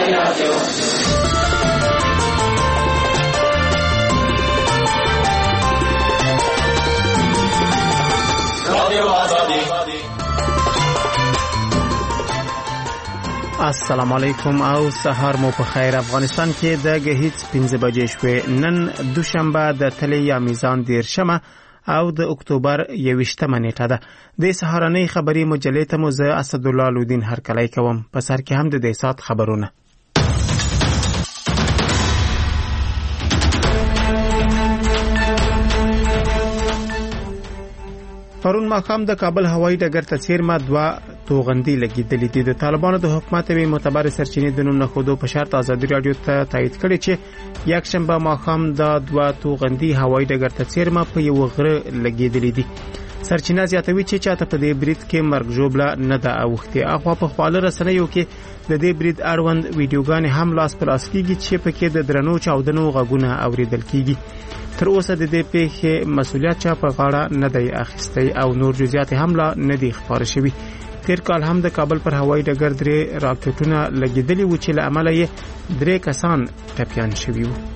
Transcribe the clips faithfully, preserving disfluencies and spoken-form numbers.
رادیو رادیو آزادی. السلام علیکم او سهار مو په خیر. افغانستان کې د غهیڅ پنځه بجې شوې. نن دوشنبه د تلې یا میزان دیرشمه او د اکتوبر یویشتمه نیټه ده. د سهارنۍ خبري مجلې ته مو زه اسدالله لودین هرکلی کوم. په سر کې هم د دې سات خبرونه. پرون ماښام د کابل هوایي ډګر ته څیرمه دوه توغندي لګېدلې دي. د طالبانو د حکومت یوې معتبرې سرچینې د نوم نښودو په شرط ازادي راډیو ته تایید کړی چې یکشنبه ماښام دا دوه توغندي هوایي ډګر ته څیرمه په یو غره لګېدلې دي. سرچینه زیاتوي چې چاته په دې برید کې مرګ ژوبله نه ده اوښتې. اخوا په خواله رسنیو کې د دې برید اړوند ویډیوګانې هم لاس په لاس کېږي چې پکې د درنو چاودنو غږونه اوریدل کېږي. تر اوسه د دې پیښې مسؤلیت چا په غاړه نه دی اخیستی او نور جزئیات هم لا نه دي خبر شوي. تیر کال هم د کابل پر هوایي ډګر درې راکټونه لګېدلي وو چې له امله یې درې کسان ټپیان شوي وو.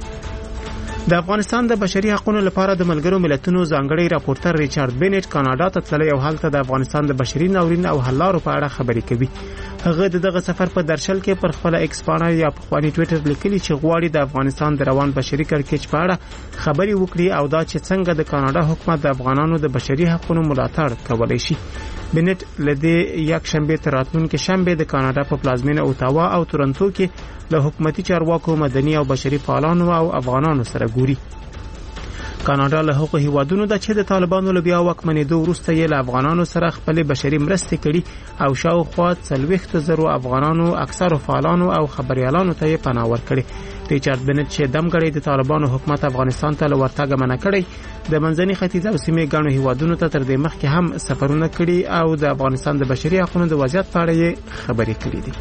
د افغانستان د بشري حقوقو لپاره د ملګرو ملتونو ځانګړی راپورټر ریچارډ بینټ کاناډا ته تللی او هلته د افغانستان د بشري ناورین او حل لارو په اړه خبرې کوي. هغه د دغه سفر په درشل کې پر خپل ایکس پاڼه یا په خپل ټوئیټر لیکلي چې غواړي د افغانستان د روان بشري کړکېچ په اړه خبرې وکړي او دا چې څنګه د کاناډا حکومت د افغانانو د بشري حقوقو ملاتړ کولی شي. بینټ لدې یک شنبه تر راتلونکي شنبه د کاناډا په پلازمینه اوتاوا او تورنټو کې له حکومتي چارواکو، مدني او بشري فعالانو او افغانانو سره ګوري. کاناډا له هغو هیوادونو ده چې د طالبانو له بیا واکمنېدو وروسته یې له افغانانو سره خپلې بشري مرستې کړي او شاوخوا څلوېښت زرو افغانانو، اکثرو فعالانو او خبریالانو ته یې پناه ورکړې. ریچارډ بینټ چې دمګړی د طالبانو حکومت افغانستان ته له ورتګه منع کړی، د منځني ختیځ او سیمې ګڼو هیوادونو ته تر دې مخکې هم سفرونه کړي او د افغانستان د بشري حقوقو د وضعیت په اړه یې خبرې کړې دي.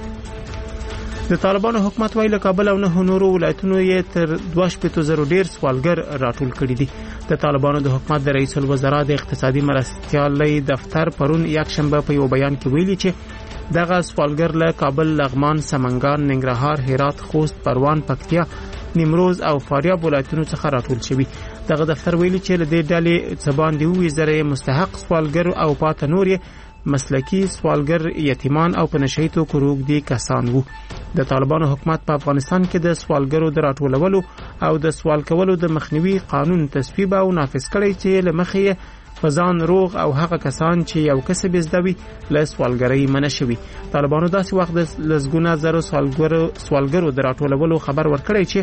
د طالبانو حکومت وایي له کابل او نه نورو ولایتونو یې تر دوه شپېتو زرو ډیر سوالګر راټول کړي دي. د طالبانو د حکومت د رئیس الوزرا د اقتصادي مرستیالۍ دفتر پرون یکشنبه په یو بیان کې ویلي چې دغه سوالګر له کابل، لغمان، سمنګان، ننګرهار، هرات، خوست، پروان، پکتیا، نیمروز او فاریاب ولایتونو څخه راټول شوي. دغه دفتر ویلي چې له دې ډلې څخه باندې اووه زره مستحق سوالګر او پاته نور یې مسلکی سوالګر، یتیمان او په نشهیي توکو روږدي کسان وو. د طالبانو حکومت په افغانستان کې د سوالګرو د راټولولو او د سوال کولو د مخنیوي قانون تصویب او نافذ کړی چې له مخې په ځان روغ او هغه کسان چې یو کسب زده وي له سوالګرۍ منع شوي. طالبانو داسې وخت د لسګونه زرو سوالګرو سوالګرو د راټولولو خبر ورکړی چې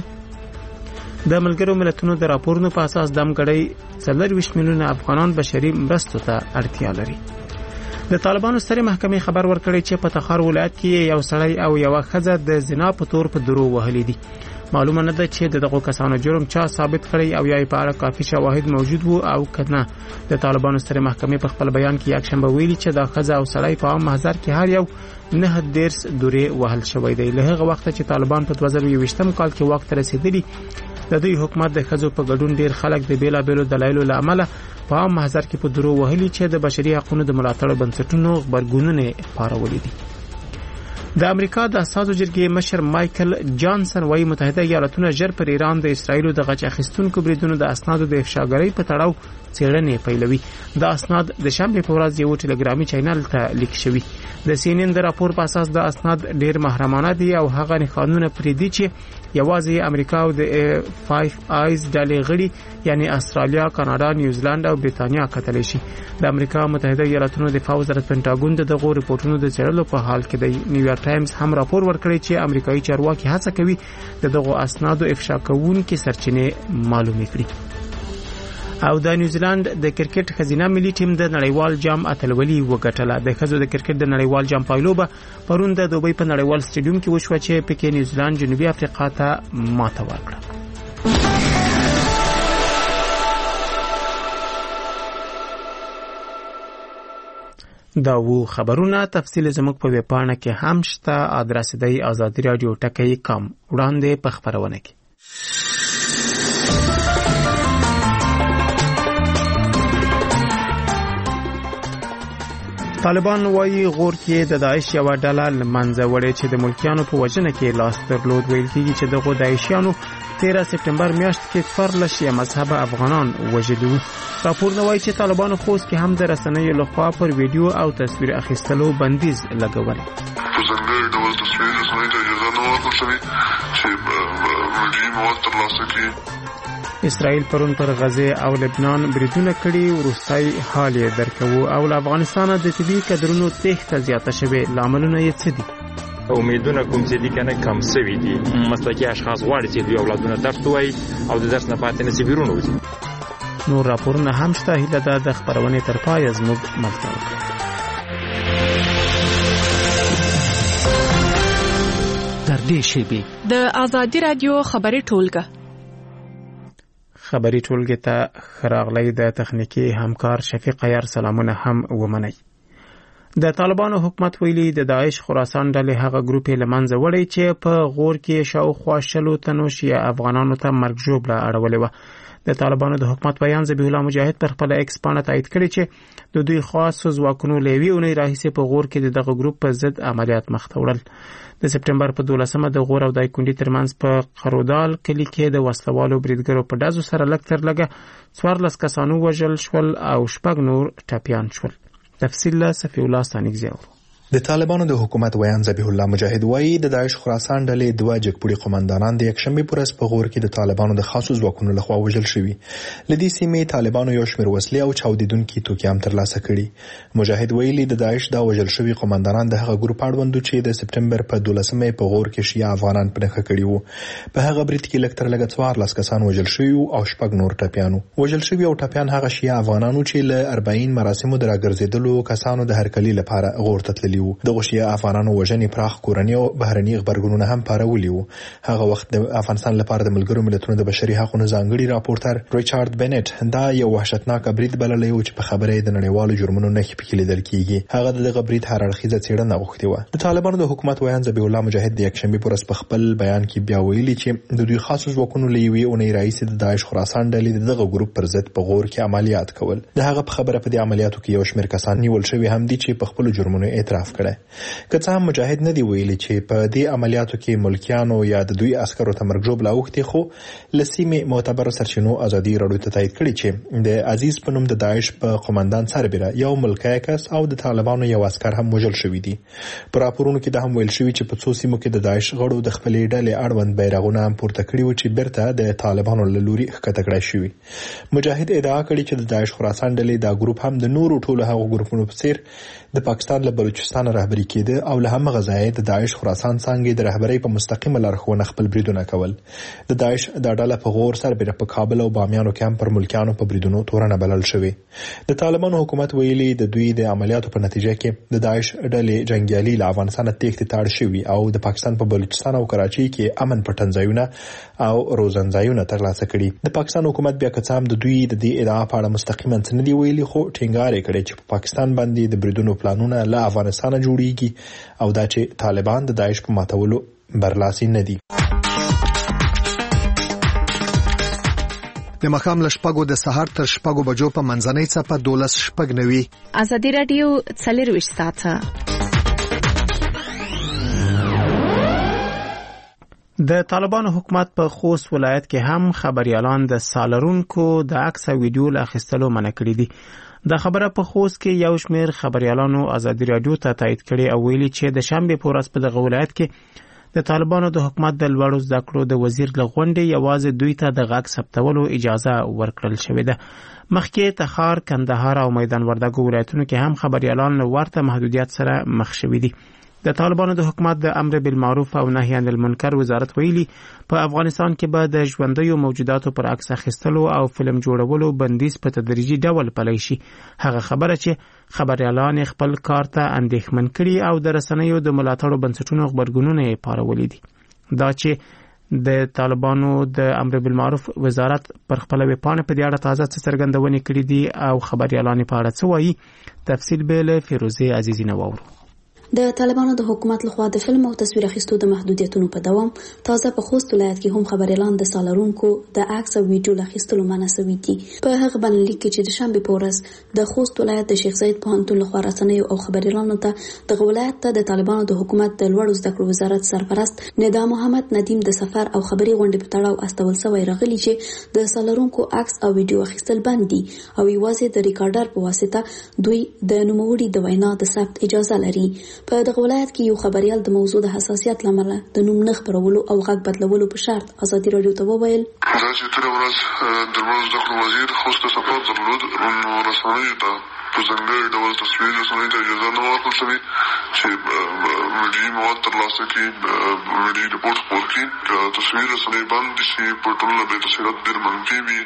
د ملګرو ملتونو د راپورونو په اساس دمګړی څلورویشت میلیونه افغانان بشري مرستو ته اړتیا لري. د طالبانو سترې محکمې خبر ورکړی چې په تخار ولایت کې یو سړی او یو ښځه د زنا په تور په درو وهلي دي. معلومه نه ده چې دغه کسانو جرم چا ثابت کړی او یا په اړه کافي شواهد موجود وو او کنه. د طالبانو سترې محکمې په خپل بیان کې یکشنبه ویلي چې دا ښځه او سړی په عام محضر کې هر یو نه دیرس دورې وهل شوی دی. له هغه وخته چې طالبان په دوه زره یوویشتم کال کې واک ته رسېدلي، د دوی حکومت د ښځو په ګډون ډیر خلک د بیلابیلو دلایلو له امله په عام محضر کې په درو وهلي چې د بشري حقوقو د ملاتړ بنسټونو غبرګونونه پارولي دي. د امریکا د اساسو جرګې مشر مایکل جانسن وايي متحده ایالاتونه ژر پر ایران د اسرایلو د غچ اخیستونکو بریدونو د اسنادو د افشاګرۍ په تړاو څېړنې پیلوي. د اسناد د شنبې په ورځ یو ټلګرامي چینل ته لیک شوي. د سی ان ان د راپور په اساس د اسناد ډیر محرمانه دي او هغه نښانونه پرې دي چې یوازې امریکا او د فایو آیز ډلې غړي یعنی استرالیا، کاناډا، نیوزیلند او بریتانیا کتلی شي. د امریکا متحده ایالاتونو دفاع وزارت پینټاګون د دغو ریپورتونو د څېړلو په حال کې دی. نیویارک ټایمز هم راپور ورکړی چې امریکایي چارواکي هڅه کوي د دغو اسنادو افشا کوونکې سرچینې معلومې کړي. او د نیوزیلند د کرکټ خزینه ملي ټیم د نړیوال جام اتلولي وګټله. د ښځو د کرکټ د نړیوال جام پایلوبه پرون د دوبۍ په نړیوال سټیډیوم کې وشوه چې پکې نیوزیلند جنوبي افریقا ته ماته ورکړه. دا وو خبرونه. تفصیل زموږ په ویب پاڼه کې هم شته. ادرس دی آزادي رادیو ټکی کام. وړاندې په خبرونه کې طالبان وايي غور کې د داعش یو ډله لمنځه وړي چې د ملکیانو په وجنه کې لاس درلود. ویل کېږي چې دغه داعشیانو تیرہ سپتمبر میاشت کې څوارلس شیعه مذهب افغانان وژلي وو. راپورونه وایي چې طالبانو خوست کې هم د رسنیو لخوا پر ویډیو او تصویر اخیستلو بندیز لګول. په ځانګړي ډول تصویر رسنیو ته اجازه نه ورکړل شوې چې ویډیو مواد ترلاسه کړي. اسرائیل پرون پر غزه او لبنان بریدونه کړي. وروستي حال یې درکوو او له افغانستان د طبي کډرونو تېښته زیاته شوې. لاملونه یې څه دي؟ امیدونه کوم چې دي کنه کم سوي دي. مسلکي اشخاص غواړي چې دوی اولادونه درس وایي او د درس نه پاتې نشي بیرون وځي. نور راپورونه هم شته. هیله ده د خبرونې تر پایه زموږ ملاتړ وکړئ. در دې شیبې د آزادي رادیو خبري ټولګه خبري ټولګه ته خراغلی د تخنیکی همکار شفیق عیار سلامونه هم ومنئ. د طالبانو حکومت ویلي د داعش خراسان ډلې هغه ګروپ لمنځه وړي چې په غور کې شاوخوا شلو تنو شیعه افغانانو ته مرګ ژوبله اړولې وه. د طالبانو د حکومت بیان ذبیح الله مجاهد پر خپل ایکس پاڼه تایید کړی چې د دوی خاص ځواکونو له یوې اونۍ راهیسې په غور کې د دغه ګروپ په ضد عملیات مخ ته وړل. د سپټمبر په دولسمه د غور او دایکنډي ترمنځ په قرودال کلي کې د وسلوالو بریدګرو په ډزو سره لږ تر لږه څوارلس کسانو وژل شول او شپږ نور ټپیان شول. تفصیل له صفی الله ستانکزی اورو. د طالبانو د حکومت ویان ذبیح الله مجاهد وایي د داعش خراسان ډلې دوه جګپوړي قومندانان د یکشنبه پر ورځ په غور کې د طالبانو د خاصو ځواکونو لخوا وژل شوي. لدې سیمې طالبانو یو شمېر وسلې او چاودیدونکي توکي هم ترلاسه کړي. مجاهد ویلي د داعش دا وژل شوي قومندانان د هغه ګروپ اړوند چې د سپټمبر په دولسمه په غور کې شیعه افغانان پنهخه کړي وو. په هغه برید کې لږ تر لږه څوارلس کسان وژل شوي او شپږ نور ټپیان. وژل شوي او ټپیان هغه شیعه افغانانو چې له أربعين مراسمو د راګرځېدلو کسانو د هرکلي لپاره غور ته تللي وو. دغه شیعه افغانانو وژنې پراخ کورنۍ او بهرني خبرګونونه هم پارولي وو. هغه وخت د افغانستان لپاره د ملګرو ملتونو د بشري حقوقو ځانګړي راپورټر ریچارډ بنټ دا یو وحشتناک برید بللی و چې په خبره د نړیوالو جرمونو نښې پکې لیدل کیږي. هغه دغه برید هر اړخیزه څېړنه غوښتې وه. د طالبانو د حکومت ویان ذبیح الله مجاهد د یکشنبه پر ورځ په خپل بیان کې بیا ویلي چې د دوی خاصو ځواکونو له یوې اونۍ راهیسې د داعش خراسان ډلې دغه ګروپ پر ضد په غور کې عملیات کول. د هغه په خبره په دې عملیاتو کې یو شمېر کسان نیول شوي هم دي چې په خپل جرمونو اعتراف کړي. که څه هم مجاهد نه دی ویلي چې په دې عملیاتو کې ملکیانو یا د دوی عسکرو ته مرګ ژوبله اوښتې، خو له سیمې معتبر سرچینو ازادي راډیو ته تایید کړي چې د عزیز په نوم د داعش په قومندان سربیره یو ملکی کس او د طالبانو یو عسکر هم وژل شوي دي. په راپورونو کې دا هم ویل شوي چې په څو سیمو کې د داعش غړو د خپلې ډلې اړوند بیرغونه هم پورته کړي وو چې بیرته د طالبانو له لوري ښکته کړای شوي. مجاهد ادعا کړې چې د داعش خراسان ډلې دا ګروپ هم د نورو ټولو هغو ګروپونو په څیر د پاکستان له بلوچستان رهبري کېده او له همغه ځایه د داعش خراسان څانګې د رهبرۍ په مستقیمه لارښوونه خپل بریدونه کول. د داعش د ډله په غور سربیره په کابل او بامیانو کې هم پر ملکیانو په بریدونو تورنه بلل شوې. د طالبانو حکومت ویلي د دوی د عملیاتو په نتیجه کې د داعش ډلې جنگیالي له افغانستان تېښتې ته اړ شوي او د پاکستان په بلوچستان او کراچۍ کې امن پټنځایونه او روزنځایونه ترلاسه کړي. د پاکستان حکومت بیا که څه هم د دوی د دې ادعا په اړه مستقیما څه نه دي ویلي، خو ټینګار یې کړی چې په پاکستان باندې د بریدونو پلانونه له افغانستانه جوړیږي او دا چې طالبان د داعش په ماتولو برلاسي نه دي. د مخام لشپګو د سحر تر شپګو بجو په منځنۍ څپه دولس شپږ نوي. آزادي رادیو څلرویشت ساعته. د طالبانو حکومت په خوست ولایت کې هم خبريالان د سالرونکو د عکس او ویډیو له اخیستلو منع کړي دي. د خبره په خوست کې یو شمېر خبريالانو آزادي رادیو ته تایید کړي او ویلي چې د شنبه په ورځ په دغه ولایت کې د طالبانو د حکومت د لوړو زده کړو د وزیر لغونډې یوازې دوی ته د غږ ثبتولو اجازه ورکړل شوې ده. مخکې تخار، کندهار او میدان وردګو ولایتونو کې هم خبريالان له ورته محدودیت سره مخ شوي دي. د طالبانو د حکومت د امر بالمعروف او نهي عن المنکر وزارت ویلي په افغانستان کې به د ژوندیو موجوداتو پر عکس اخیستلو او فلم جوړولو بندیز په تدریجي ډول پلی شي. هغه خبره چې خبريالان خپل کار ته اندېښمن کړي او د رسنیو د ملاتړو بنسټونو خبرګونونه یې پارولي دي. دا چې د طالبانو د امر بالمعروف وزارت پر خپل ویبپاڼه په دې اړه تازه څه څرګندونې کړې دي او خبريالان په اړه څه وایي، تفصیل به له فیروزه عزیزی نو اورو. د طالبانو د حکومت لخوا د فلم او تصویر اخیستو د محدودیتونو په دوام تازه په خوست ولایت کې هم خبر اعلان د سالارونکو د عکس او ویډیو اخیستلو منع شوی دی. په هغه باندې کې چې د شنبه په ورځ د خوست ولایت د شیخ زاید پوهنتون لخوا رسنیو او خبر اعلان ته د ولایت ته د طالبانو د حکومت د لوړو زده کړو وزارت سرپرست ندا محمد ندیم د سفر او خبري غونډې په تړاو استول شوی راغلی چې د سالارونکو عکس او ویډیو اخیستل بند دي او یوازې د ریکارډر په واسطه دوی د نوموړي د وینا د ثبت اجازه لري. په دغه ولایت کې یو خبريال د موضوع د حساسیت لامل د نوم نه خبرولو او غږ بدلولو په شرط ازادي رادیو ته وویل دا چې تر ورځ د لوړو زده کړو وزیر خوست سفر درلود نو رسنیو ته په ځانګړي ډول تصویر رسنیو ته اجازه نه ورکړل شوې چې میډیایي مواد ترلاسه کړي، میډیایي رپورټ خپور کړي. تصویر رسنۍ بند شي په ټولنه بې تاثیرات ډېر منفي وي،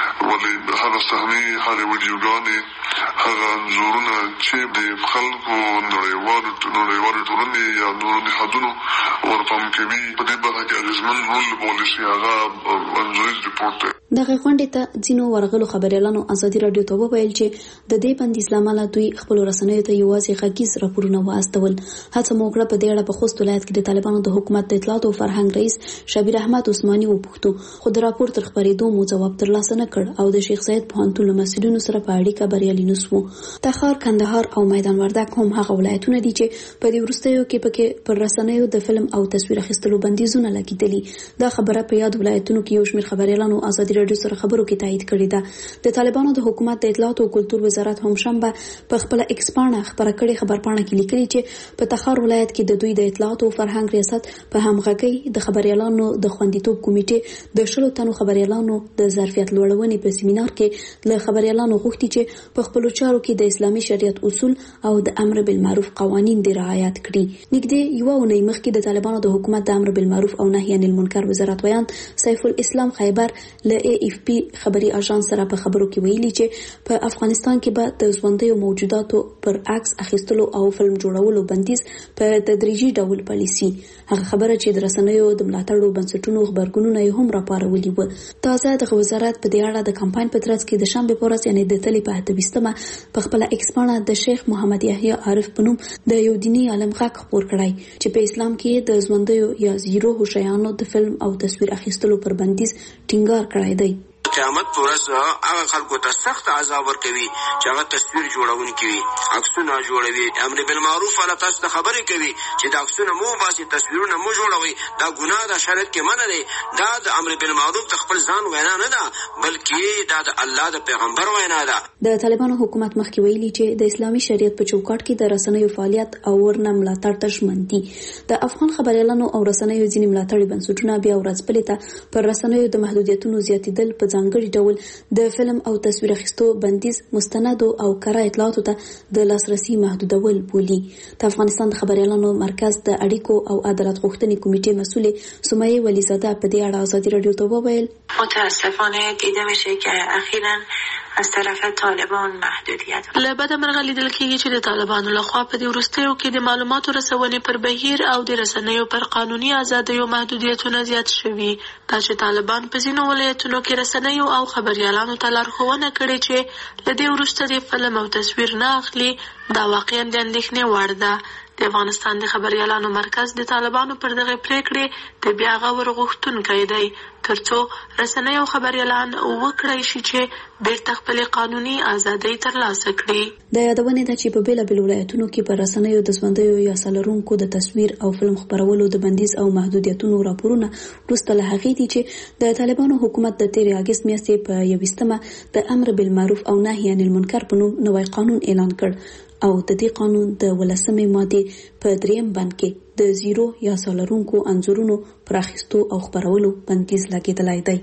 ولې هغه صحنې هغه ویډیوګانې هغه انځورونه چې د خلکو نړیوالو نړیوالې ټولنې یا نورو نهادونو ورپام کوي په دې برخه کې اغېزمن رول لوبولی شي هغه انځوریز رپورټ دی. دغه غونډې ته ځینو ورغلو خبريالانو ازادي رادیو ته وویل چې د دې بندیز لامل دوی خپل رسنیو ته یوازې غږیز راپورونه واستول. هڅه مو وکړه په دې اړه په خوست ولایت کې د طالبانو د حکومت د اطلاعات او فرهنګ رئیس شبیر احمد عثماني وپوښتو، خو د راپور تر خبرېدو مو ځواب ترلاسه نه کړ او د شیخ زاید پوهنتون له مسؤلینو سره په اړیکه بریالي نه شو. تخار، کندهار او میدان وردګ هم هغه ولایتونه دي چې په دې وروستیو کې پکې پر رسنیو د فلم او تصویر اخیستلو بندیزونه لګیدلي. دا خبره په یاد ولایتونو کې یو شمېر خبريالانو ازادي رادیو سره خبرو کې تایید کړې ده. د طالبانو د حکومت د اطلاعات او کلتور وزارت هم شنبه په خپل ایکس پاڼه خبره کړې خبرپاڼه کې لیکلي چې په تخار ولایت کې د دوی د اطلاعات او فرهنګ ریاست په همغږي د خبريالانو د خوندیتوب کمیټې د شلو تنو خبريالانو د ظرفیت لوړونې په سیمینار کې له خبريالانو غوښتي چې په خپل چارو کې د اسلامي شریعت اصول او د امر بالمعروف قوانین د رعایت کړي. نږدې یو اونۍ مخکې د طالبانو د حکومت د امر بالمعروف او نهي عن المنکر وزارت ویان سیف الاسلام خیبر له ای اف پی خبري اژانس سره په خبرو کې ویلي چې په افغانستان کې به د ژوندیو موجوداتو پر عکس اخیستلو او فلم جوړولو بندیز په تدریجي ډول پالیسي. هغه خبره چې د رسنیو د ملاتړو بنسټونو خبرګونونه یې هم راپارولي و. تازه د وزارت په دې اړه د کمپاین په ترڅ کې د شنبه په ورځ یعنی د تلې په اته ویشتمه په خپل ایکس پاڼه د شیخ محمد یحیی عارف په نوم د یو دیني عالم غږ خپور کړی چې په اسلام کې د ژوندیو یا زیرو هوشیانو د فلم او تصویر اخیستلو پر بندیز ټینګار کړی دی. قیامت پر ورځ هغه خلکو ته سخت عذاب ورکوي چې هغه تصویر جوړونکي وي، عکسونه جوړوي، امر بالمعروف ولا تاسو ته خبرې کوي چې دا عکسونه مو باسي، تصویرونه مو جوړوي. دا ګناه ده، شریعت کې منع دی. دا د امر بالمعروف د خپل ځان وینا نه ده بلکې دا د الله د پیغمبر وینا ده. د طالبانو حکومت مخکې ویلي چې د اسلامي شریعت په چوکاټ کې د رسنیو فعالیت او ورنه ملاتړ ته ژمن دي. د افغان خبريالانو او رسنیو ځینې ملاتړي بنسټونه بیا ورځ بلې ته پر رسنیو د محدودیتونو زیاتېدل په ځانګړي ډول د فلم او تصویر اخیستو بندیز مستند او کره اطلاعاتو ته د لاسرسي محدودول بولي. د افغانستان د خبريالانو مرکز د اړیکو او عدالت غوښتنې کمیټې مسؤلې سمیه ولیزاده په دې اړه ازادي رادیو ته وویل متاسفانه دیده میشه که اخیراً از طرف طالبان محدودیت له بده مرغه لیدل کېږي چې د طالبانو لخوا په دې وروستیو کې د معلوماتو رسونې پر بهیر او د رسنیو پر قانوني ازادیو محدودیتونه زیات شوي. دا چې طالبان په ځینو ولایتونو کې رسنیو او خبريالانو ته لارښوونه کړې چې له دې وروسته د فلم او تصویر نه اخلي، دا واقعا د اندېښنې وړ ده. د افغانستان د خبريالانو مرکز د طالبانو پر دغه پریکړې د بیا غور غوښتونکی دی ترڅو رسنۍ او خبريالان وکړای شي چې بیرته خپل قانوني ازادي ترلاسه کړي. د یادونې ده چې په بیلابیل ولایتونو کې پر رسنیو د ژوندیو یا سالارونکو د تصویر او فلم خبرولو د بندیز او محدودیتونو راپورونه وروسته له هغې دي چې د طالبانو حکومت د تېرې اګست میاشتې په یویشتمه د امر بالمعروف او نهي عن المنکر په نوم نوی قانون اعلان کړ او د دې قانون د ولسمې ماده په دریم بند کې د زیرو یا سالارونکو انځورونو پر اخیستو او خبرولو بندیز لګیدلی دی.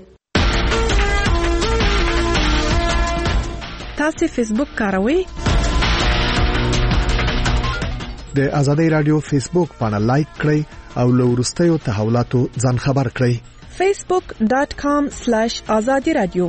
تاسو فیسبوک کاروئ؟ د آزادۍ رادیو فیسبوک باندې لایک کړئ او له وروستیو تحولاتو ځان خبر کړئ. facebook dot com slash azadi radio.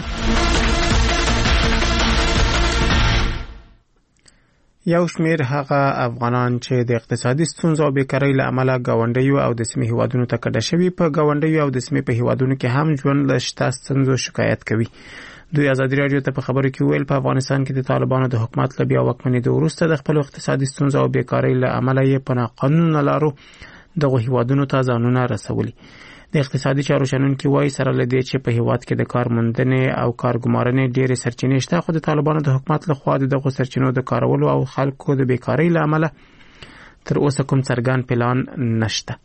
یو شمیر هغه افغانان چې د اقتصادي ستونزو او بیکارۍ له امله ګاونډیو او د سیمې هیوادونو ته کډه شوي په ګاونډیو او د سیمې په هیوادونو کې هم ژوند له شته ستونزو شکایت کوي. دوی ازادي رادیو ته په خبرو کې ویل په افغانستان کې د طالبانو د حکومت له بیا واکمنېدو وروسته د خپل اقتصادي ستونزو او بیکارۍ له امله یې په ناقانونه لارو دغه هیوادونو ته ځانونه رسولي. د اقتصادي چارو شنونکي وایي سره له دې چې په هیواد کې د کار موندنې او کارګمارنې ډېرې سرچینې شته، خو د طالبانو د حکومت لخوا د دغو سرچینو د کارولو او خلکو د بیکارۍ له امله تر اوسه کوم څرګند پلان نشته.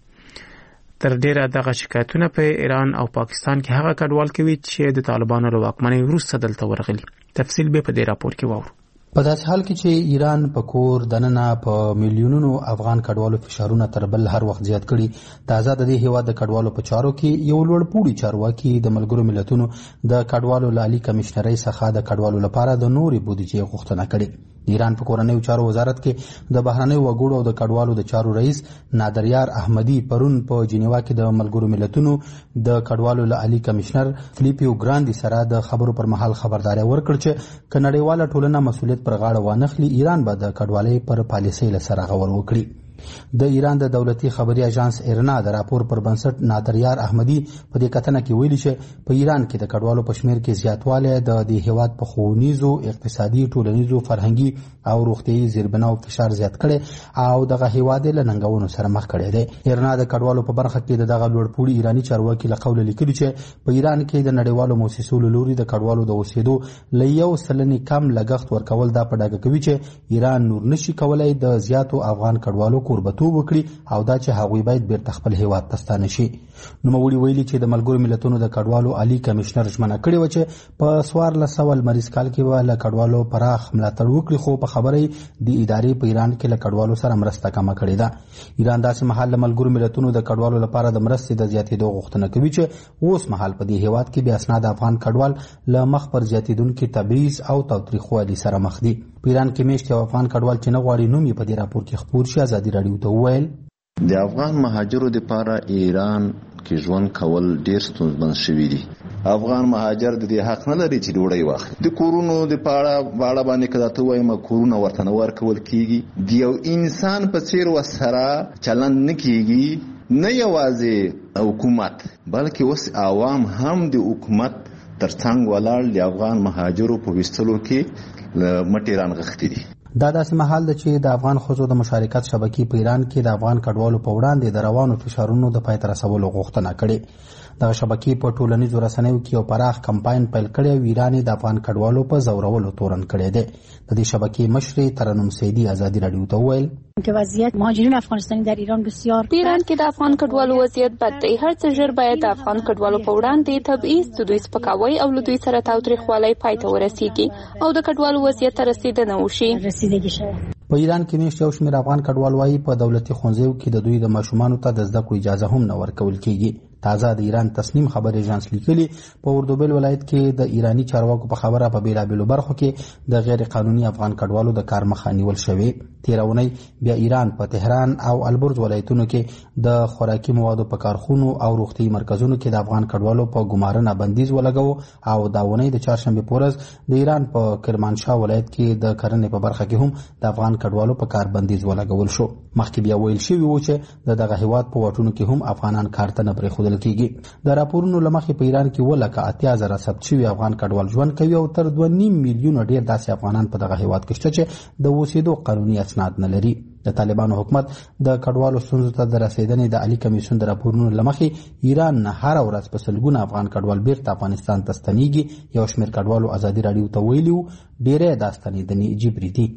تر ډیره دغه شکایتونه په ایران او پاکستان کې هغه کډوال کوي چې د طالبانو له واکمنۍ وروسته دلته ورغلي. تفصیل به په دې راپور کې واورو. په داسې حال کې چې ایران په کور دننه په میلیونونو افغان کډوالو فشارونه تر بل هر وخت زیات کړي، تازه د دې هیواد د کډوالو په چارو کې یو لوړ پوړي چارواکي د ملګرو ملتونو د کډوالو لالي کمشنرۍ څخه د کډوالو لپاره د نورې بودیجې غوښتنه کړې. ایران په کورنیو چارو وزارت کې د بهرنیو وګړو او د کډوالو د چارو رئیس نادریار احمدی پرون په جنیوا کې د ملګرو ملتونو د کډوالو لالي کمشنر فلیپیو ګراندي سره د خبرو پر مهال خبرداري ورکړه چې کنړیواله ټولنه مسؤلیت پر غاړه وانخلي، ایران به د کډوالۍ پر پالیسۍ له سره غور وکړي. د ایران د دولتي خبري اژانس ایرنا د راپور پر بنسټ نادریار احمدی په دې کتنه کې ویلي چې په ایران کې د کډوالو په شمیر کې زیاتوالی د دې هیواد په ښوونیزو، اقتصادي، ټولنیزو، فرهنګي او روغتیايي زیربناو فشار زیات کړي او دغه هیواد له ننګونو سره مخ کړي دي. ایرنا د کډوالو په برخه کې دغه لوړپوړي ایرانی چارواکي له قوله لیکلي چې په ایران کې د نړیوالو موسسو له لوري د کډوالو د اوسېدو له یو سلنې کم لګښت ورکول دا په ډاګه کوي چې ایران نور نشي کولای د زیاتو افغان کډوالو کوربتوب وکړي او دا چې هغوی باید بیرته خپل هیواد ته ستانه شي. نوموړي ویلي چې د ملګرو ملتونو د کډوالو عالی کمشنر ژمنه کړې وه چې په څوارلس سوه لمریز کال کې به له کډوالو پراخ ملاتړ وکړي، خو په خبره د ادارې په ایران کې له کډوالو سره مرسته کمه کړې ده. ایران داسې مهال له ملګرو ملتونو د کډوالو لپاره د مرستې د زیاتېدو غوښتنه کوي چې اوس مهال په دې هیواد کې بې اسناده افغان کډوال له مخ پر زیاتېدونکي تبعیض او تاوتریخوالي سره مخ دي. په ایران کې میشت یو افغان کډوال چې نه غواړي نوم یې په دې راپور کې خپور شي ازادي راډیو ته وویل د افغان مهاجرو لپاره ایران کې ژوند کول ډیر ستونزمن شوي دي. افغان مهاجر د دې حق نه لري چې ډوډۍ واخلي. د کورونو د پاړه باړه باندې کدا ته وایم کورونه ورته نه ورکول کیږي. د یو انسان په څیر وسره چلند نه کیږي، نه یوازې حکومت بلکې اوس عوام هم د حکومت ترڅنګ ولاړ د افغان مهاجرو په وستلو کې مټې رانغښتې دي. دا داسې مهال ده چې د افغان ښځو د مشارکت شبکې په ایران کې د افغان کډوالو په وړاندې د روانو فشارونو د پای ته رسولو غوښتنه کړې. دغه شبکې په ټولنیزو رسنیو کې یو پراخ کمپاین پیل کړی او ایران د افغان کډوالو په ځورولو تورن کړی دی. د دې شبکې مشرې ترنم سیدی ازادي راډیو ته وویل که وضعیت مهاجرین افغانستانی در ایران بسیار په ایران کې د افغان کډوالو وضعیت بد دی. هر څه ژر باید د افغان کډوالو په وړاندې تبعیض، د دوی سپکاوی او له دوی سره تاوتریخوالی پای ته ورسیږي او د کډوالو وضعیت ته رسیدنه وشي. رسیدګي شوه. په ایران کې میشت یو شمېر افغان کډوال وایي په دولتي ښوونځیو کې د دوی د ماشومانو ته د زده کړو اجازه هم نه ورکول کیږي. تازه د ایران تصنیم خبر ایجنس لیکلي په اردوبیل ولایت کې د ایرانی چارواکو په خبره په بیلابیلو برخو کې د غیر قانوني افغان کډوالو د کار مخه نیول شوې. تیرونی بیا ایران په تهران او البرز ولایتونو کې د خوراکي موادو په کارخونو او روغتي مرکزونو کې د افغان کډوالو په ګمارنه بندیز ولګاوه او دا ونی د چهارشنبه په ورځ د ایران په کرمانشاه ولایت کې د کرنې په برخه کې هم د افغان کډوالو په کار بندیز ولګول شو. مخکې بیا ویل شوی و چې د دغه هیواد په واټونو کې هم افغانان کار ته نه پرېښودل کیږي. د راپورونو له مخې په ایران کې ولکه اتیا زره ثبت شوي افغان کډوال ژوند کوي او تر دوه نیم میلیونه ډیر داسې افغانان په دغه هیواد کې شته چې د اوسېدو قانوني اسناد نه لري. د طالبانو حکومت د کډوالو ستونزو ته د رسیدنې د عالی کمیسیون د راپورونو له مخې ایران نه هره ورځ په سلګونه افغان کډوال بیرته افغانستان ته ستنېږي. یو شمېر کډوالو ازادي راډیو ته ویلي وو ډېری دا ستنېدنې جبري دي.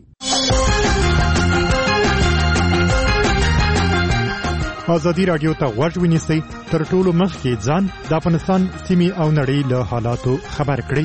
ازادي راډیو ته غوږ ونیسئ، تر ټولو مخکې ځان د افغانستان سیمې او نړۍ له حالاتو خبر کړئ.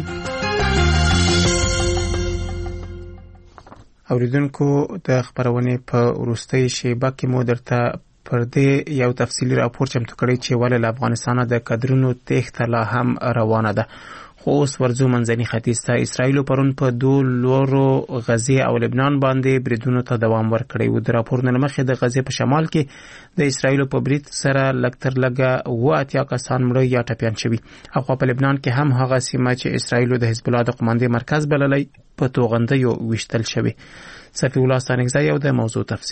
اوریدونکو د خبرونې په وروستۍ شیبه کې مو درته پر دې یو تفصیلي راپور چمتو کړی چې ولې له افغانستانه د کډرونو تېښته لا هم روانه ده. خو اوس ورځو منځني ختیځ ته اسرائیلو پرون په دوه لورو غزې او لبنان باندې بریدونو ته دوام ورکړی و. د راپورونو له مخې د غزې په شمال کې د اسرائیلو په برید سره لږ تر لږه اوه اتیا کسان مړه یا ټپیان شوي. اخوا په لبنان کې هم هغه سیمه چې اسرائیلو د حزب الله د قوماندې مرکز بللی په توغندیو ویشتل شوي. صفی الله ستانکزی او د موضوع تفصیل.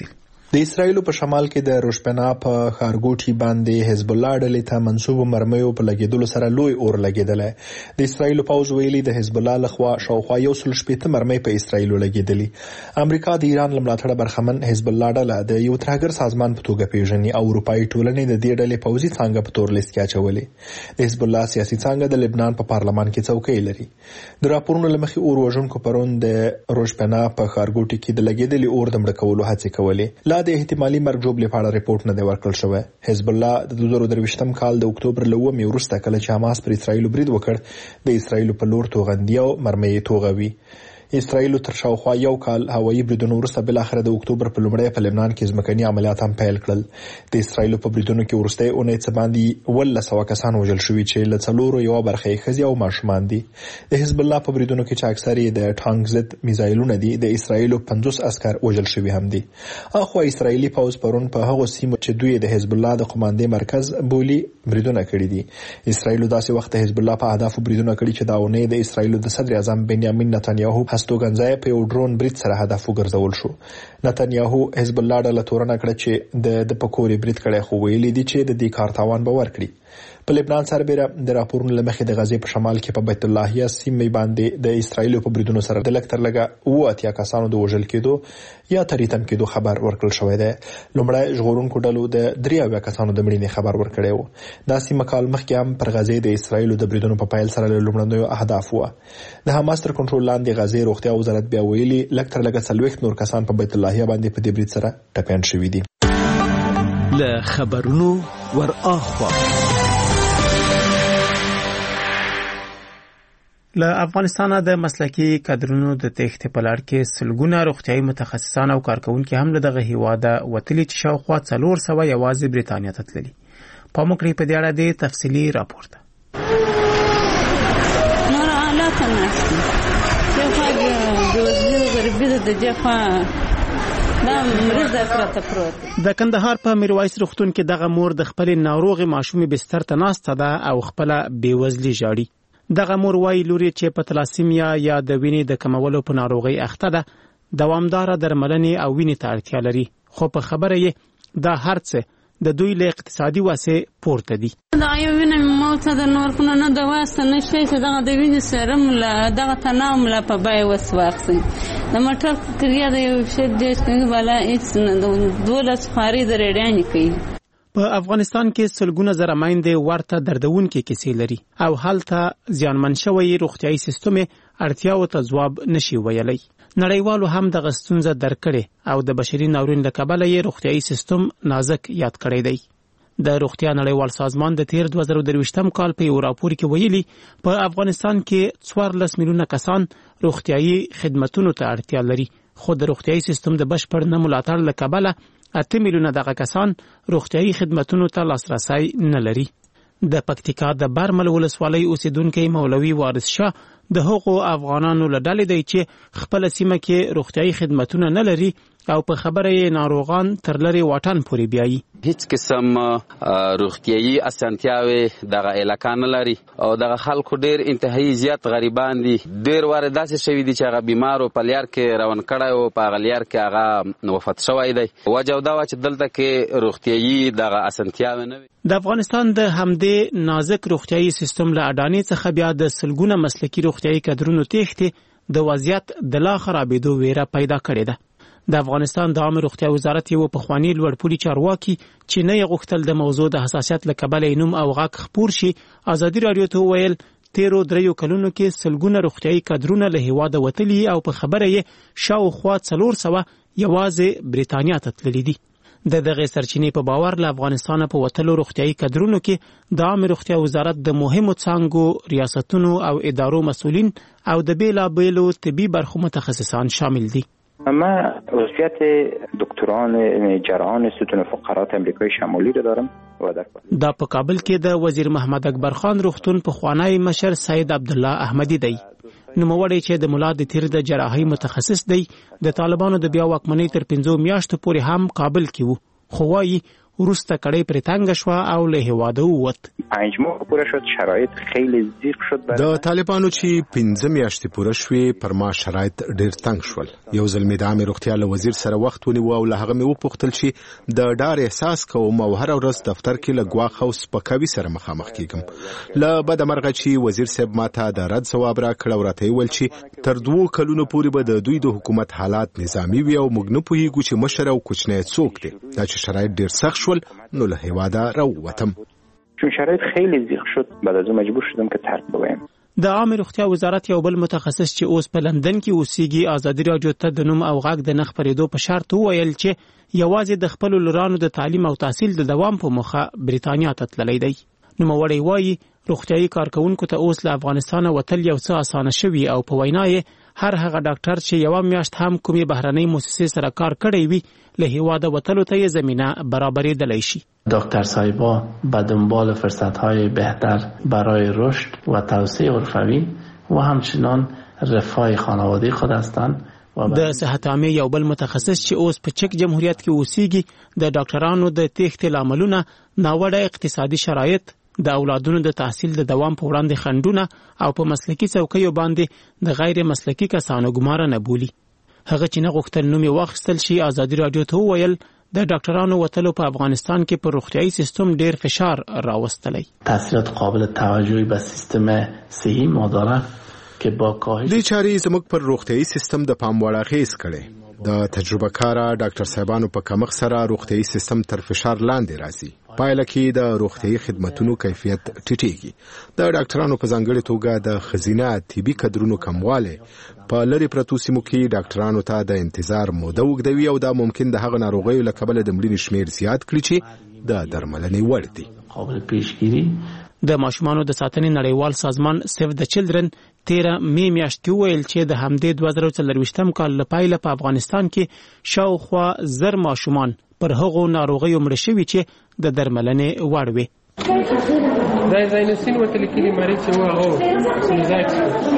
د اسرایل په شمال کې د روشپنا په خارګوټي باندې حزب الله ډلې ته منسوب مرمیو په لګیدلو سره لوی اور لګیدل. د اسرایل پوز ویلي د حزب الله لخوا شاوخوا یو سل شپږ مرمۍ په اسرایل لګیدلې. امریکا د ایران لملاتړ برخمن حزب الله ډله د یو ترهګر سازمان په توګه پیژني او اروپאי ټولنې د دې ډلې پوزي څنګه په تور لیست کې اچولې. د حزب الله سیاسي څنګه د لبنان په پارلمان کې څوکۍ لري. د راپورونو لمخې اور وژونکو پرون د روشپنا په خارګوټي کې د لګیدلې اور د مړ کولو هڅې کولې. لا د احتمالي مرګ جوړ لپاره ریپورت نه دی ورکړل شوی. حزب الله د دوه زره درویشتم کال د اکتوبر لومې وروسته کله چې حماس پر اسرایل برید وکړ د اسرایل په لور توغندي او مرمۍ توغوي. اسرایل تر شاوخوا یو کال هوایي بریدونو وروسته بل اخر د اکتوبر په لومړۍ په لبنان کې ځمکني عملیات هم پیل کړل. د اسرایل په بریدونو کې ورسته اونۍ څه باندې ولس سوه کسان وژل شوي چې له څلورو یو برخه یې ښځې او ماشومان دي. د حزب الله په بریدونو کې چې اکثر یې د ټانک ضد میزایلونه دي د اسرایل پنځوس عسكر وژل شوي هم دي. اخو اسرایلی پوز پرون په هغه سیمو چې دوی د حزب الله د قوماندې مرکز بولی بریدونه کړي دي. اسرایل داسې وخت حزب الله په اهداف بریدونه کړي چې دا اونۍ د اسرایل د صدر اعظم بنیامین نتنیاهو هستوګنځای په یو ډرون برید سره هدف وګرځول شو. نتنیاهو حزب الله ډله تورنه کړه چې د د پکوري برید کړي خو ویلي دي چې د دې کار تاوان به ورکړي. په لبنان سربېره د راپورونو لمخې د غزې په شمال کې په بیت الله سیمې باندې د اسرایل په بریدونو سره د لکتر لګه او اتیا کسانو د وژل کېدو یا تریتم کېدو خبر ورکړل شوی دی. لومړی ژغورونکو ډلو د درې اویا کسانو د مړینې خبر ورکړی و. دا سیمه کال مخکې هم پر غزې د اسرایل د بریدونو په پایل سره له لومړنیو اهداف و. د حماس تر کنټرول لاندې غزې روغتیا وزارت بیا ویلي لکتر لګه څلوېښت نور کسان په بیت الله باندې په دې برید سره ټپیان شوي دي. له خبرونو ور اخوا له افغانستانه د مسلکي کادرونو د تېښتې په لړ کې سلګونه روغتیايي متخصصان او کارکونکي هم له دغه هیواده وتلي چې شاوخوا څلور سوه یوازې بریتانیا ته تللي. پام وکړئ په دې اړه د تفصیلي راپور ته. نور حالات نشته چې خو د غربي د جفا دا مرز افراط پروت. د کندهار په میرویس روغتون کې دغه مور د خپل ناروغ ماشومې بستر ته ناسته ده او خپل بیوزلي ژاړي. دغه مور وايي لوري چې په تلاسیمیا یا د وینې د کمولو په ناروغي اخته ده دوامداره درملنې او وینې ته اړتیا لري، خو په خبره یې دا هر څه د دوی له اقتصادي وسې پورته دي. دا یو وینې موته د نور کنه نه د واسطه نشي چې دغه د وینې سرم لا دغه تنام لا په بای وس واخسي د مټر کړیا د یو شی د څنګه والا هیڅ نه د دولت خاري د ریډانی کوي. په افغانستان کې سلګونه زره میندې ورته دردونکې کیسې لري او هلته زیانمن شوی روغتیايي سیستم اړتیاو ته ځواب نشي ویلی. نړیوالو هم دغه ستونزه درک کړې او د بشري ناورین له کبله یې روغتیايي سیستم نازک یاد کړی دی. د روغتیا نړیوال سازمان د تیر دوه زره درویشتم کال په یو راپور کې ویلي په افغانستان کې څوارلس میلیونه کسان روغتیايي خدماتو ته اړتیا لري، خو د روغتیايي سیستم د بشپړ نه ملاتړ له کبله اته میلیونه دغه کسان روغتیايي خدماتو ته لاسرسي نه لري. د پکتیکا د برمل ولسوالۍ اوسیدونکو مولوي وارث شاه د هغو افغانانو له ډلې دی چې خپل سیمه کې روغتیايي خدماتو نه لري او په خبره یې ناروغان تر لري واټن پورې بیایي. هیڅ قسم روغتیايي اسانتیاوي دغه علاقه نه لري او دغه خلکو ډیر انتهایی زیات غریبان دي. ډیر واره داسې شوي دي چې هغه بیمارو په لیار کې روان کړی او په هغه لیار کې هغه وفات شوی دی. وجه دا وه چې دلته کې روغتیايي دغه اسانتیاوي نه وي. د افغانستان د همدې نازک روغتیايي سیستم له اډانې څخه بیا د سلګونه مسلکي روغتیايي کادرونو تېښتې د وضعیت د لا خرابېدو ویره پیدا کړې ده. د افغانستان د عامه روغتیا وزارت یو پخوانی لوړپوړي چارواکي چې نه یې غوښتل د موضوع د حساسیت له کبله یې نوم او غږ خپور شي ازادي راډیو ته وویل تیرو دریو کلونو کې سلګونه روغتیايي کادرونه له هیواده وتلي او په خبره یې شاوخوا څلور سوه یوازې بریتانیا ته تللي دي. د دغه سرچینې په باور له افغانستانه په وتلو روغتیايي کادرونو کې د عامه روغتیا وزارت د مهمو څانګو ریاستونو او ادارو مسؤلین او د بیلابیلو طبي برخو متخصصان شامل دي. من عضویت دکتران جراحان ستون فقرات امریکای شمالی رو دارم. دا په کابل کې د وزیر محمد اکبر خان روغتون پخوانی مشر سید عبدالله احمدی دی. نوموړی چې د ملا د تیر د جراحي متخصص دی د طالبانو د بیا واکمنۍ تر پنځو میاشتو پورې هم کابل کې وو، خو وايي وروسته کړۍ پرې تنګه شوه او له هیواده ووت. پنج ماه پوره شد شرایط خیلی ضیق شد. د طالبانو چې پنځه میاشتې پوره شوې پر ما شرایط ډېر تنګ شول. یو ځل مې د عامه روغتیا له وزیر سره وخت ونیو او له هغه مې وپوښتل چې د ډار احساس کوم او هر ورځ دفتر کې له ګواښ او سپکاوي سره مخامخ کیږم. له بده مرغه چې وزیر صاحب ماته د رد ځواب راکړ او راته ویل چې تر دوو کلونو پورې به د دوی د حکومت حالات نظامي وي او موږ نه پوهیږو چې مشر او کوچنی څوک دی. دا چې شرایط ډېر سخت شول نو له هیواده راووتم. چون شرایط خیلی زیق شد بعد از اون مجبور شدم که ترک بگویم. د عامه روغتیا وزارت یو بل متخصص چې اوس په لندن کې اوسېږي ازادي رادیو ته د نوم او غږ د نه خپرېدو په شرط وویل چې یوازې د خپلو لورانو د تعلیم او تحصیل د دوام په موخه بریتانیا ته تللی دی. نوموړی وایي روغتیايي کارکونکو ته اوس له افغانستانه وتل یو څه اسانه شوي او په وینا یې هر هغه ډاکټر چې یوه میاشت هم کومې بهرنۍ موسسې سره کار کړی وي له هیواده وتلو ته یې زمینه برابرېدلی شي. دکتر صاحبا به دنبال فرصت‌های بهتر برای رشد و توسعه حرفوی و همچنان رفاه خانواده خود هستند. د صحت عامه یو بل متخصص چې اوس په چک جمهوریت کې اوسېږي د ډاکټرانو د تېښتې لاملونه ناوړه اقتصادي شرایط د اولادونو د تحصیل د دوام په وړاندې خنډونه او په مسلکي څوکیو باندې د غیر مسلکي کسانو ګمارنه بولي. هغه چې نه غوښتل نوم یې واخیستل شي ازادي رادیو ته وویل د ډاکټرانو وتلو په افغانستان کې پر روغتیايي سیستم ډیر فشار راوستلی. تاثیرات قابل توجهی به سیستم صحی مداره که با کاهش دې چارې زموږ پر روغتیايي سیستم د پام وړ اغېز کړي. د تجربه کاره ډاکټر صاحبانو په کمښت سره روغتیايي سیستم تر فشار لاندې راځي. پایله کې د روغتیايي خدماتو کیفیت ټیټیږي. د ډاکټرانو په ځانګړي توګه د خزینه طبي کادرونو کموالی په لرې پرتو سیمو کې ډاکټرانو ته د انتظار موده اوږدوي او دا ممکن د هغه ناروغیو له کبله د مړینې شمېر زیات کړي چې د درملنې وړ دي. قابل پیشگیری د ماشومانو د ساتنې نړیوال سازمان سیو د چلډرن تیره می میاشتې ویل چې د همدې دوه زره څلرویشتم کال له پیله په افغانستان کې شاوخوا زر ماشومان پر هغو ناروغیو مړه شوي چې د درملنې وړ وي. دا زاینوسین ورته لیکلي مریض چې و هغه سینوزایټس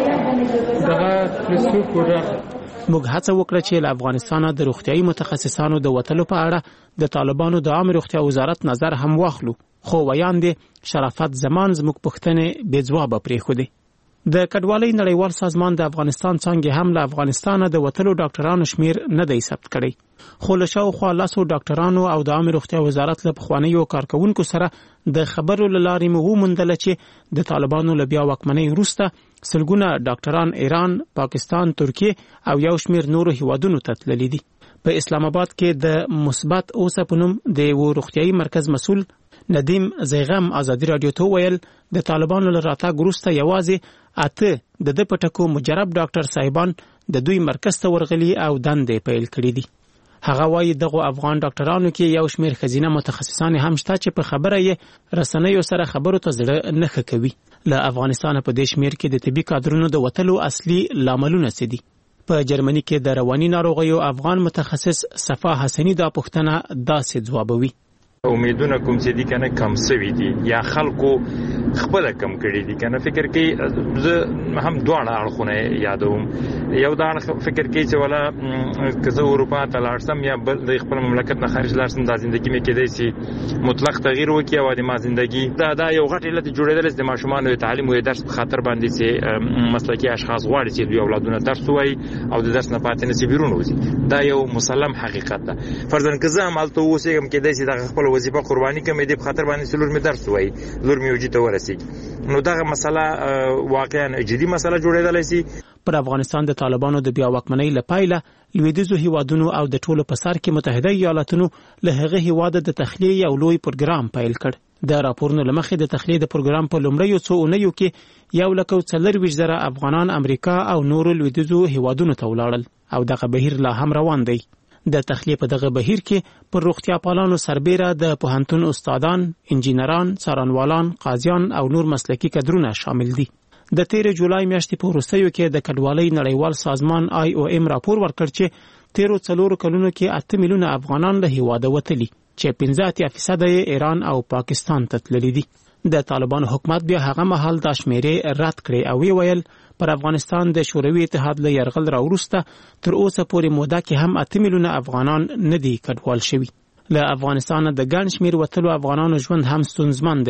دغه پلسو پوډر. موږ هڅه وکړه چې له افغانستانه د روغتیايي متخصصانو د وتلو په اړه د طالبانو د عامه روغتیا وزارت نظر هم واخلو خو ویاندې شرافت زمان زموږ پوښتنې بې ځوابه پرېښودې. د کډوالۍ نړیوال سازمان د افغانستان څانګې هم له افغانستانه د وتلو ډاکټرانو شمیر نه دی ثبت کړی خو له شاوخوا لسو ډاکټرانو او د عامه روغتیا وزارت له پخوانیو کارکونکو سره د خبرو له لارې مو وموندله چې د طالبانو له بیا واکمنۍ وروسته سلګونه ډاکټران ایران، پاکستان، ترکیه او یو شمیر نورو هیوادونو ته تللي دي. په اسلام آباد کې د مثبت اوسه په نوم د یو روغتیايي مرکز مسؤل ندیم زیغم ازادي رادیو ته ویل د طالبانو له راتګ وروسته یوازې اته د د پټکو مجرب ډاکټر صاحبان د دوی مرکز ته ورغلي او دندې پیل کړې دي. هغه وایي دغه افغان ډاکټرانو کې یو شمیر خزینه متخصصان هم شته چې په خبره یې رسنیو سره خبرو ته زړه نه ښه کوي. له افغانستانه په دې شمیر کې د طبي کادرونو د وتلو اصلي لاملونه څه دي؟ په جرمني کې د رواني ناروغیو افغان متخصص صفا حسنی دا پوښتنه داسې ځوابوي. امیدونه کوم چې دي کنه کم سوي دي یا خلکو خپل کم کړي دي کنه فکر کې زه هم دوه اړخونه یادوم. یو دا فکر کې چې ولا کزه اروپا ته لاړسم یا بل د خپل مملکت نه خارج لاړسم د ژوندۍ مې کېدای شي مطلق تغییر وکړي او د ما ژوندۍ دا دا یو غټ علت جوړېدل د ماشومانو د تعلیم او درس په خاطر باندې چې مسلکي اشخاص غواړي چې دوی اولادونه درس وایي او د درس نه پاتې نشي بیرون وځي. دا یو مسلم حقیقت ده. فرضاً که زه هم هلته اوسېږم کېدای شي دغه خپل وظیفه قرباني کوم دې په خاطر باندې سلور می درس وایي لور می وجې ته ورسېږي. نو دغه مسله واقعا جدي مسله جوړېدلی شي. پر افغانستان د طالبانو د بیا واکمنۍ له پایله لویدیځو هیوادونو او د ټولو په سر کې متحده ایالاتونو له هغه هیواده د تخلیې یو لوی پروګرام پیل کړ. د راپورونو له مخې د تخلیې د پروګرام په لومړیو څو اونیو کې یو لک څلرویشت زره افغانان امریکا او نورو لویدیځو هیوادونو ته ولاړل او دغه بهیر لا هم روان دی. د تخلیې په دغه بهیر کې پر روغتیا پالانو سربېره د پوهنتون استادان، انجینران، څارنوالان، قاضیان او نور مسلکي کادرونه شامل دي. د تیر جولای میاشتې په وروستیو کې د کډوالۍ نړیوال سازمان آی او ام راپور ورکړ چې تیرو څلورو کلونو کې اته میلیونه افغانان له هیواده وتلي چې پنځه اتیا فیصده یې ایران او پاکستان ته تللي دي. د طالبانو حکومت بیا هغه مهال دا شمیرې رد کړې او ویل پر افغانستان د شوروي اتحاد له یرغل راوروسته تر اوسه پورې موده کې هم اته میلیونه افغانان نه دي کډوال شوي. له افغانستانه د ګڼ شمېر وتلو افغانانو ژوند هم ستونزمن دی.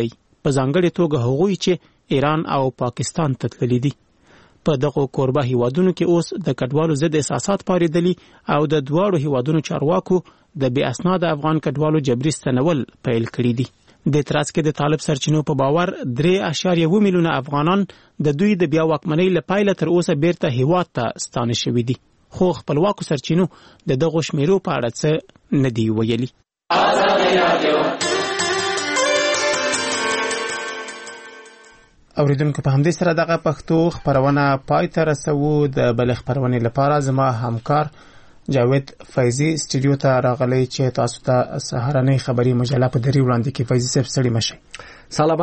په ځانګړي توګه هغوی چې ایران او پاکستان ته تللي دي. په دغه کوربه هیوادونو کې اوس د کډوالو ضد احساسات پارېدلي او د دواړو هیوادونو چارواکو د بې اسناده افغان کډوالو جبري ستنول پیل کړي دي. د ترڅ کې د طالب سرچینو په باور درې اعشاریه اووه میلیونه افغانان د دوی د بیا واکمنۍ له پایله تر اوسه بیرته هیواد ته ستانه شوي دي، خو خپلواکو سرچینو د دغو شمیرو په اړه څه نه دي ویلي. اوریدونکو په همدې سره دغه پښتو خبرونه پای ته رسوو. د بل خبرونې لپاره زما همکار جاوید فیضی سټوډیو ته راغلی چې تاسو ته سهارنۍ خبري مجله په دری وړاندې کې. فیضی صاحب ستړي مشئ. سلام